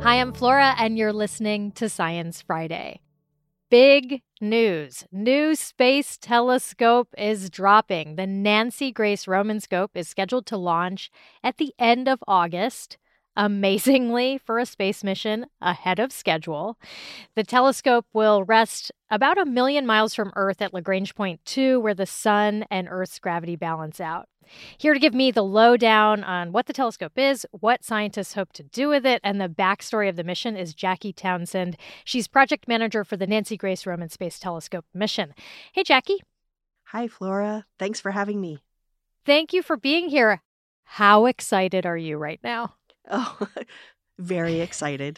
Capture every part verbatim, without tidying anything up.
Hi, I'm Flora, and you're listening to Science Friday. Big news. New space telescope is dropping. The Nancy Grace Roman scope is scheduled to launch at the end of August, amazingly for a space mission ahead of schedule. The telescope will rest about a million miles from Earth at Lagrange Point two, where the sun and Earth's gravity balance out. Here to give me the lowdown on what the telescope is, what scientists hope to do with it, and the backstory of the mission is Jackie Townsend. She's project manager for the Nancy Grace Roman Space Telescope mission. Hey, Jackie. Hi, Flora. Thanks for having me. Thank you for being here. How excited are you right now? Oh, very excited.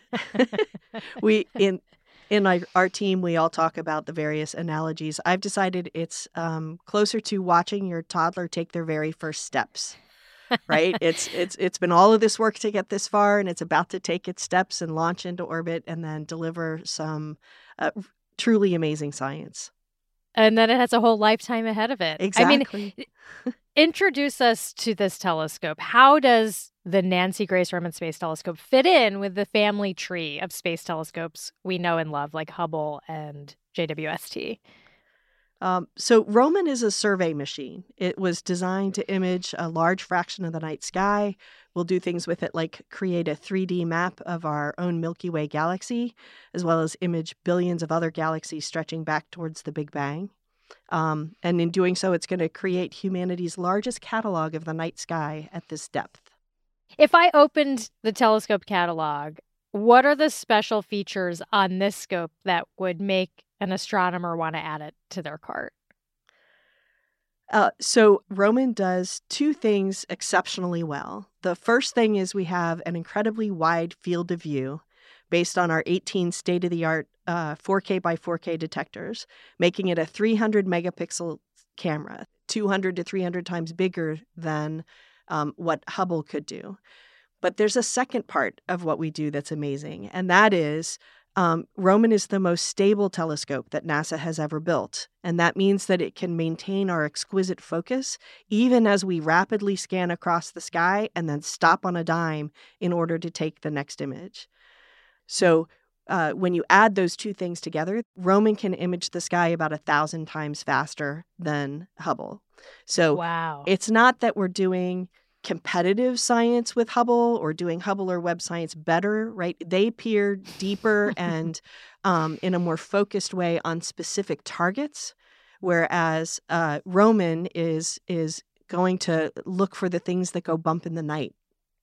we in in our, our team, we all talk about the various analogies. I've decided it's um, closer to watching your toddler take their very first steps. Right? it's it's it's been all of this work to get this far, and it's about to take its steps and launch into orbit, and then deliver some uh, truly amazing science. And then it has a whole lifetime ahead of it. Exactly. I mean, introduce us to this telescope. How does the Nancy Grace Roman Space Telescope fit in with the family tree of space telescopes we know and love, like Hubble and J W S T? Um, so Roman is a survey machine. It was designed to image a large fraction of the night sky. We'll do things with it like create a three D map of our own Milky Way galaxy, as well as image billions of other galaxies stretching back towards the Big Bang. Um, and in doing so, it's going to create humanity's largest catalog of the night sky at this depth. If I opened the telescope catalog, what are the special features on this scope that would make an astronomer want to add it to their cart? Uh, so Roman does two things exceptionally well. The first thing is we have an incredibly wide field of view based on our eighteen state-of-the-art uh, four K by four K detectors, making it a three hundred megapixel camera, two hundred to three hundred times bigger than um, what Hubble could do. But there's a second part of what we do that's amazing, and that is Um, Roman is the most stable telescope that NASA has ever built, and that means that it can maintain our exquisite focus even as we rapidly scan across the sky and then stop on a dime in order to take the next image. So uh, when you add those two things together, Roman can image the sky about a thousand times faster than Hubble. So wow. It's not that we're doing competitive science with Hubble or doing Hubble or Webb science better, right? They peer deeper and um, in a more focused way on specific targets, whereas uh, Roman is is going to look for the things that go bump in the night.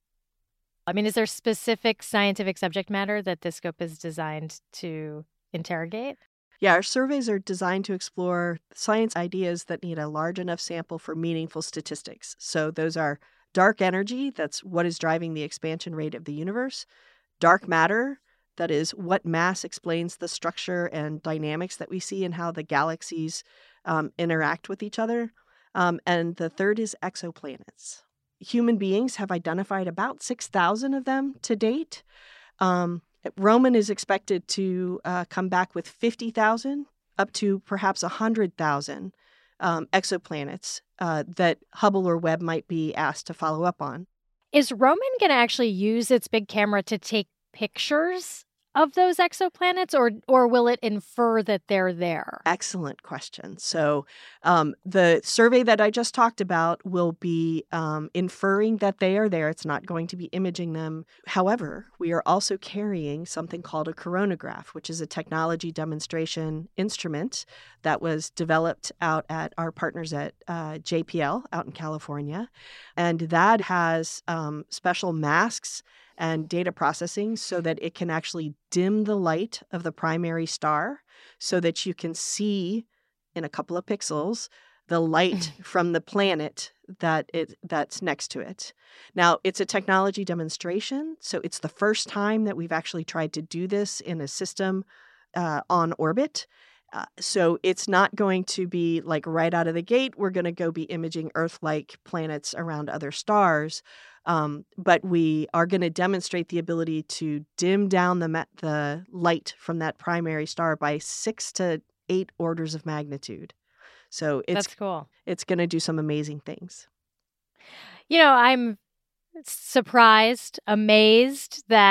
I mean, is there specific scientific subject matter that this scope is designed to interrogate? Yeah, our surveys are designed to explore science ideas that need a large enough sample for meaningful statistics. So those are dark energy, that's what is driving the expansion rate of the universe. Dark matter, that is what mass explains the structure and dynamics that we see and how the galaxies um, interact with each other. Um, and the third is exoplanets. Human beings have identified about six thousand of them to date. Um, Roman is expected to uh, come back with fifty thousand, up to perhaps one hundred thousand um, exoplanets uh, that Hubble or Webb might be asked to follow up on. Is Roman going to actually use its big camera to take pictures of those exoplanets, or or will it infer that they're there? Excellent question. So um, the survey that I just talked about will be um, inferring that they are there. It's not going to be imaging them. However, we are also carrying something called a coronagraph, which is a technology demonstration instrument that was developed out at our partners at uh, J P L out in California. And that has um, special masks and data processing so that it can actually dim the light of the primary star so that you can see in a couple of pixels the light from the planet that it that's next to it. Now, it's a technology demonstration, so it's the first time that we've actually tried to do this in a system uh, on orbit. Uh, so it's not going to be like right out of the gate, we're going to go be imaging Earth-like planets around other stars. Um, but we are going to demonstrate the ability to dim down the ma- the light from that primary star by six to eight orders of magnitude. So it's That's cool. It's going to do some amazing things. You know, I'm surprised, amazed that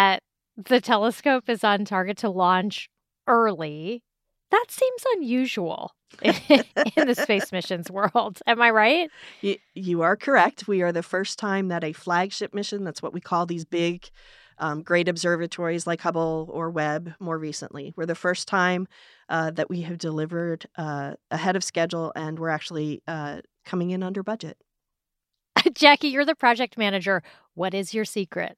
The telescope is on target to launch early. That seems unusual in the space missions world. Am I right? You, you are correct. We are the first time that a flagship mission, that's what we call these big, um, great observatories like Hubble or Webb more recently. We're the first time uh, that we have delivered uh, ahead of schedule, and we're actually uh, coming in under budget. Jackie, you're the project manager. What is your secret?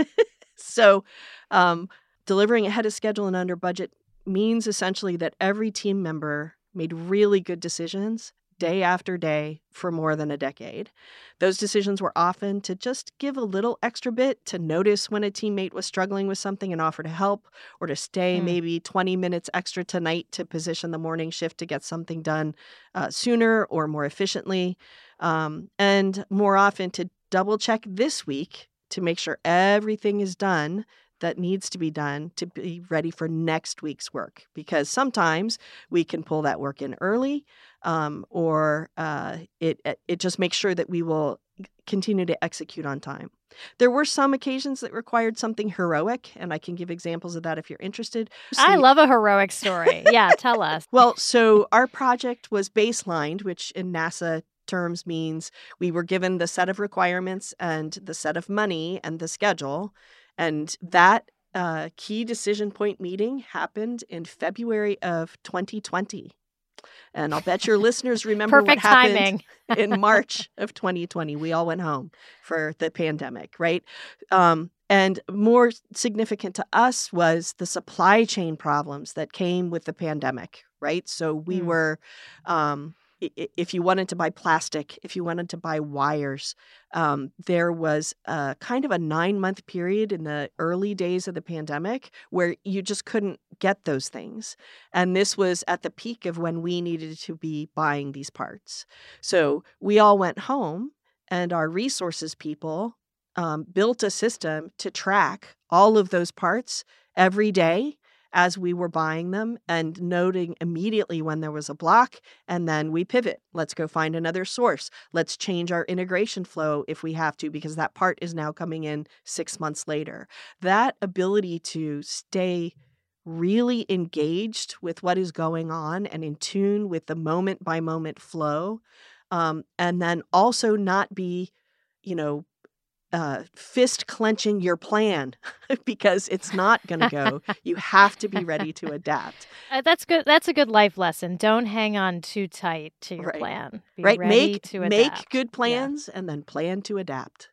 So um, delivering ahead of schedule and under budget means essentially that every team member made really good decisions day after day for more than a decade. Those decisions were often to just give a little extra bit, to notice when a teammate was struggling with something and offer to help, or to stay Hmm. maybe twenty minutes extra tonight to position the morning shift to get something done uh, sooner or more efficiently. Um, and more often to double check this week to make sure everything is done that needs to be done to be ready for next week's work. Because sometimes we can pull that work in early, um, or uh, it it just makes sure that we will continue to execute on time. There were some occasions that required something heroic, and I can give examples of that if you're interested. I love a heroic story. Yeah, tell us. Well, so our project was baselined, which in NASA terms means we were given the set of requirements and the set of money and the schedule. And that uh, key decision point meeting happened in February of twenty twenty. And I'll bet your listeners remember Perfect what happened timing. in March of twenty twenty. We all went home for the pandemic, right? Um, and more significant to us was the supply chain problems that came with the pandemic, right? So we Mm. were, um, i- if you wanted to buy plastic, if you wanted to buy wires, um, there was a kind of a nine month period in the early days of the pandemic where you just couldn't get those things. And this was at the peak of when we needed to be buying these parts. So we all went home, and our resources people um, built a system to track all of those parts every day as we were buying them and noting immediately when there was a block, and then we pivot. Let's go find another source. Let's change our integration flow if we have to, because that part is now coming in six months later. That ability to stay really engaged with what is going on and in tune with the moment by moment flow, um, and then also not be, you know, uh, fist clenching your plan because it's not going to go. You have to be ready to adapt. Uh, that's good. That's a good life lesson. Don't hang on too tight to your Right. plan. Be right. ready Make to make adapt. good plans and then plan to adapt.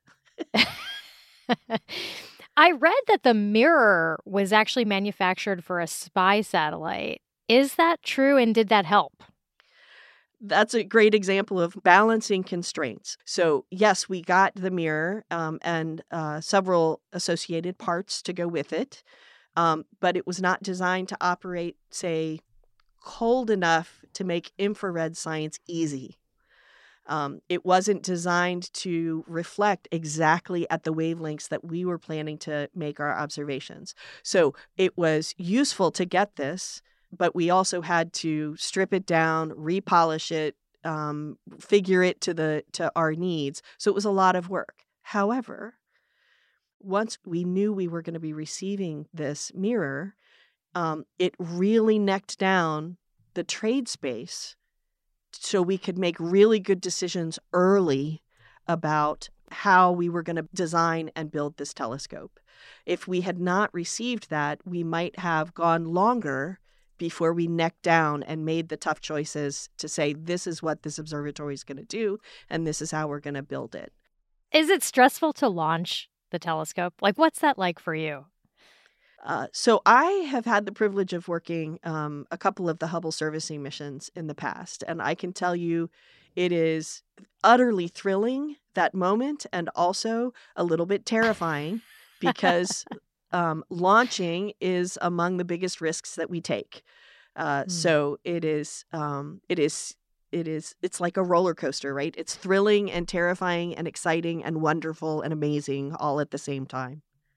I read that the mirror was actually manufactured for a spy satellite. Is that true, and did that help? That's a great example of balancing constraints. So, yes, we got the mirror um, and uh, several associated parts to go with it, um, but it was not designed to operate, say, cold enough to make infrared science easy. Um, it wasn't designed to reflect exactly at the wavelengths that we were planning to make our observations. So it was useful to get this, but we also had to strip it down, repolish it, um, figure it to the to our needs. So it was a lot of work. However, once we knew we were going to be receiving this mirror, um, it really necked down the trade space so we could make really good decisions early about how we were going to design and build this telescope. If we had not received that, we might have gone longer before we necked down and made the tough choices to say, this is what this observatory is going to do, and this is how we're going to build it. Is it stressful to launch the telescope? Like, what's that like for you? Uh, so I have had the privilege of working um, a couple of the Hubble servicing missions in the past, and I can tell you it is utterly thrilling, that moment, and also a little bit terrifying because um, launching is among the biggest risks that we take. Uh, Hmm. So it is, um, it is, it is, it's like a roller coaster, right? It's thrilling and terrifying and exciting and wonderful and amazing all at the same time.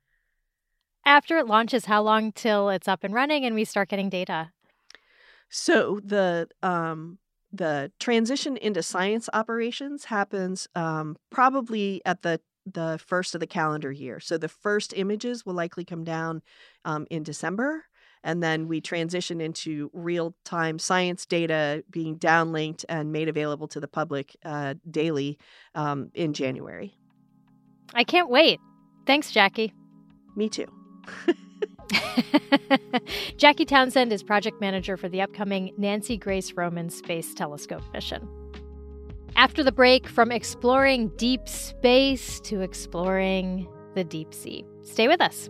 After it launches, how long till it's up and running and we start getting data? So the um, the transition into science operations happens um, probably at the the first of the calendar year. So the first images will likely come down um, in December. And then we transition into real-time science data being downlinked and made available to the public uh, daily um, in January. I can't wait. Thanks, Jackie. Me too. Jackie Townsend is project manager for the upcoming Nancy Grace Roman Space Telescope mission. After the break, from exploring deep space to exploring the deep sea. Stay with us.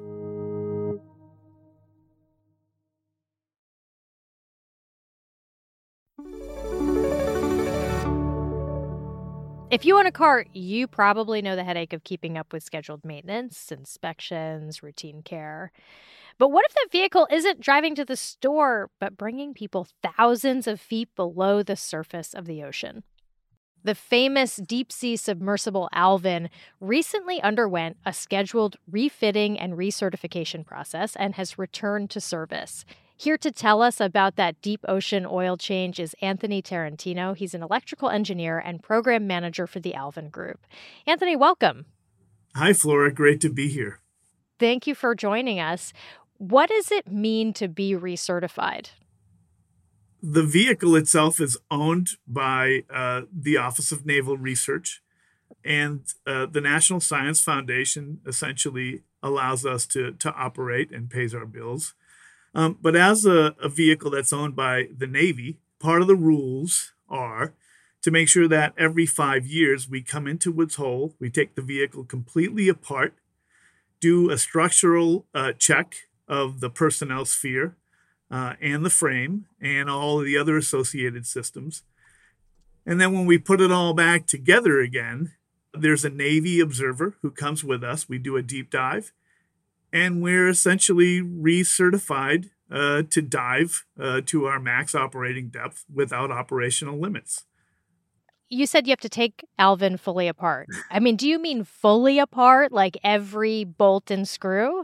If you own a car, you probably know the headache of keeping up with scheduled maintenance, inspections, routine care. But what if that vehicle isn't driving to the store, but bringing people thousands of feet below the surface of the ocean? The famous deep-sea submersible Alvin recently underwent a scheduled refitting and recertification process and has returned to service. Here to tell us about that deep ocean oil change is Anthony Tarantino. He's an electrical engineer and program manager for the Alvin Group. Anthony, welcome. Hi, Flora. Great to be here. Thank you for joining us. What does it mean to be recertified? The vehicle itself is owned by uh, the Office of Naval Research, and uh, the National Science Foundation essentially allows us to, to operate and pays our bills. Um, but as a, a vehicle that's owned by the Navy, part of the rules are to make sure that every five years we come into Woods Hole, we take the vehicle completely apart, do a structural uh, check of the personnel sphere uh, and the frame and all of the other associated systems. And then when we put it all back together again, there's a Navy observer who comes with us. We do a deep dive. And we're essentially recertified uh, to dive uh, to our max operating depth without operational limits. You said you have to take Alvin fully apart. I mean, do you mean fully apart, like every bolt and screw?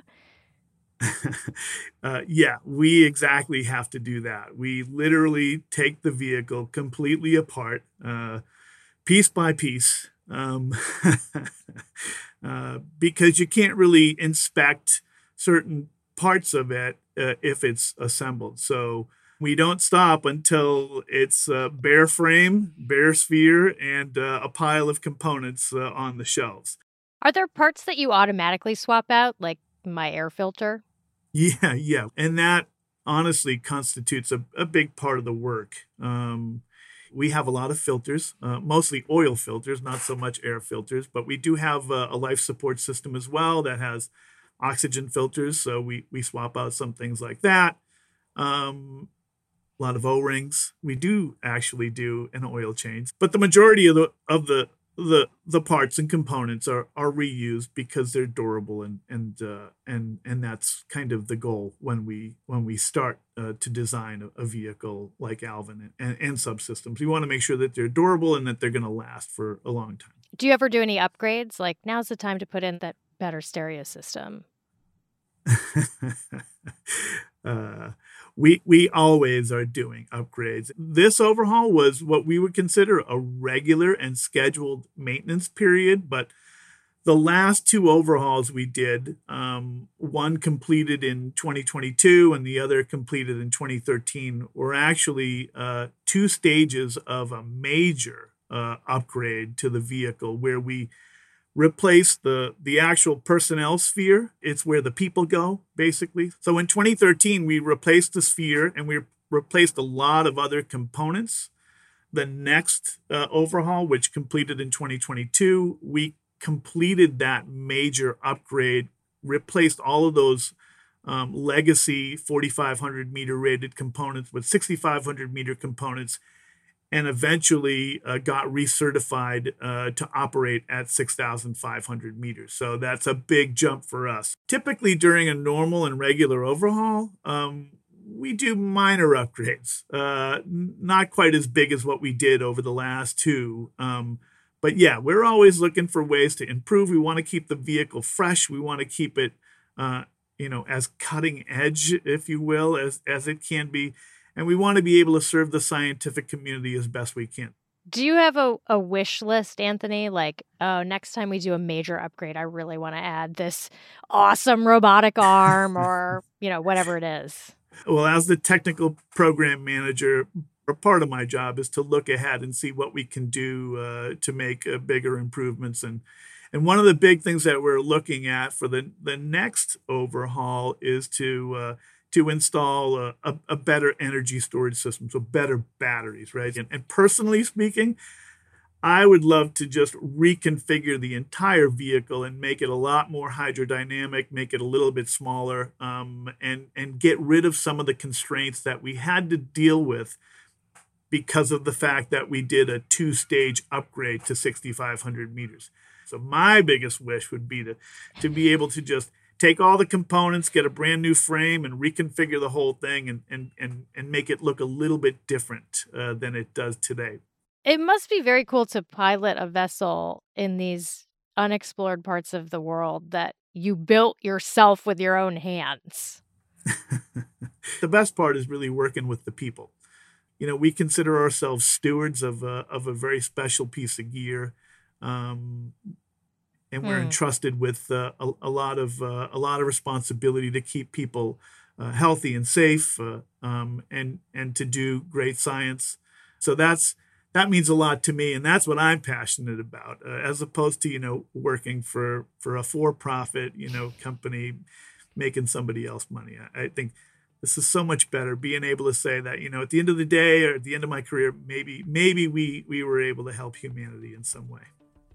uh, yeah, we exactly have to do that. We literally take the vehicle completely apart, uh, piece by piece. Um, uh, because you can't really inspect certain parts of it uh, if it's assembled. So we don't stop until it's a bare frame, bare sphere, and uh, a pile of components uh, on the shelves. Are there parts that you automatically swap out, like my air filter? Yeah, yeah. And that honestly constitutes a, a big part of the work. Um, We have a lot of filters, uh, mostly oil filters, not so much air filters, but we do have a, a life support system as well that has oxygen filters. So we, we swap out some things like that. Um, a lot of O-rings. We do actually do an oil change, but the majority of the of the the the parts and components are are reused because they're durable, and and uh, and and that's kind of the goal when we when we start uh, to design a, a vehicle like Alvin and, and subsystems. We want to make sure that they're durable and that they're going to last for a long time. Do you ever do any upgrades? Like, now's the time to put in that better stereo system. uh, we we always are doing upgrades. This overhaul was what we would consider a regular and scheduled maintenance period, but the last two overhauls we did, um, one completed in twenty twenty-two and the other completed in twenty thirteen, were actually uh, two stages of a major uh, upgrade to the vehicle where we replaced the, the actual personnel sphere. It's where the people go, basically. So in twenty thirteen, we replaced the sphere and we replaced a lot of other components. The next uh, overhaul, which completed in twenty twenty-two, we completed that major upgrade, replaced all of those um, legacy forty-five hundred meter rated components with sixty-five hundred meter components, and eventually uh, got recertified uh, to operate at six thousand five hundred meters. So that's a big jump for us. Typically during a normal and regular overhaul, um, we do minor upgrades, uh, not quite as big as what we did over the last two. Um, but yeah, we're always looking for ways to improve. We want to keep the vehicle fresh. We want to keep it, uh, you know, as cutting edge, if you will, as, as it can be. And we want to be able to serve the scientific community as best we can. Do you have a, a wish list, Anthony? Like, oh, next time we do a major upgrade, I really want to add this awesome robotic arm or, you know, whatever it is. Well, as the technical program manager, a part of my job is to look ahead and see what we can do uh, to make uh, bigger improvements. And and one of the big things that we're looking at for the, the next overhaul is to uh, to install a, a, a better energy storage system, so better batteries, right? And, and personally speaking, I would love to just reconfigure the entire vehicle and make it a lot more hydrodynamic, make it a little bit smaller, um, and, and get rid of some of the constraints that we had to deal with because of the fact that we did a two-stage upgrade to sixty-five hundred meters. So my biggest wish would be to, to be able to just take all the components, get a brand new frame, and reconfigure the whole thing and and and, and make it look a little bit different uh, than it does today. It must be very cool to pilot a vessel in these unexplored parts of the world that you built yourself with your own hands. The best part is really working with the people. You know, we consider ourselves stewards of a, of a very special piece of gear. Um, And we're mm. entrusted with uh, a, a lot of uh, a lot of responsibility to keep people uh, healthy and safe, uh, um, and and to do great science. So that's that means a lot to me, and that's what I'm passionate about, uh, as opposed to you know working for for a for-profit you know company, making somebody else money. I, I think this is so much better, being able to say that you know at the end of the day or at the end of my career, maybe maybe we we were able to help humanity in some way.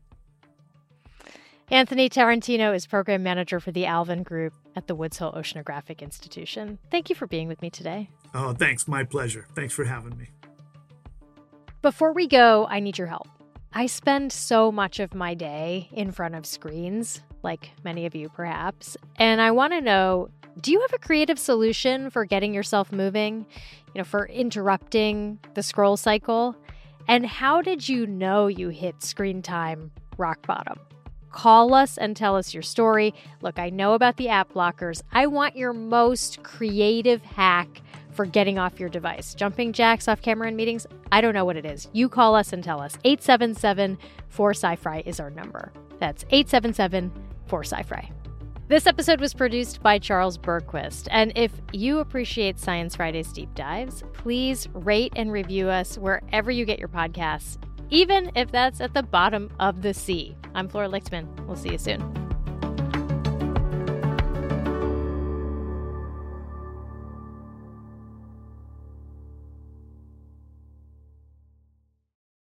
Anthony Tarantino is program manager for the Alvin Group at the Woods Hole Oceanographic Institution. Thank you for being with me today. Oh, thanks. My pleasure. Thanks for having me. Before we go, I need your help. I spend so much of my day in front of screens, like many of you perhaps, and I want to know, do you have a creative solution for getting yourself moving, you know, for interrupting the scroll cycle? And how did you know you hit screen time rock bottom? Call us and tell us your story. Look, I know about the app blockers. I want your most creative hack for getting off your device. Jumping jacks off camera in meetings? I don't know what it is. You call us and tell us. eight seven seven four S C I F R I is our number. That's eight seven seven four S C I F R I. This episode was produced by Charles Bergquist. And if you appreciate Science Friday's deep dives, please rate and review us wherever you get your podcasts, even if that's at the bottom of the sea. I'm Flora Lichtman. We'll see you soon.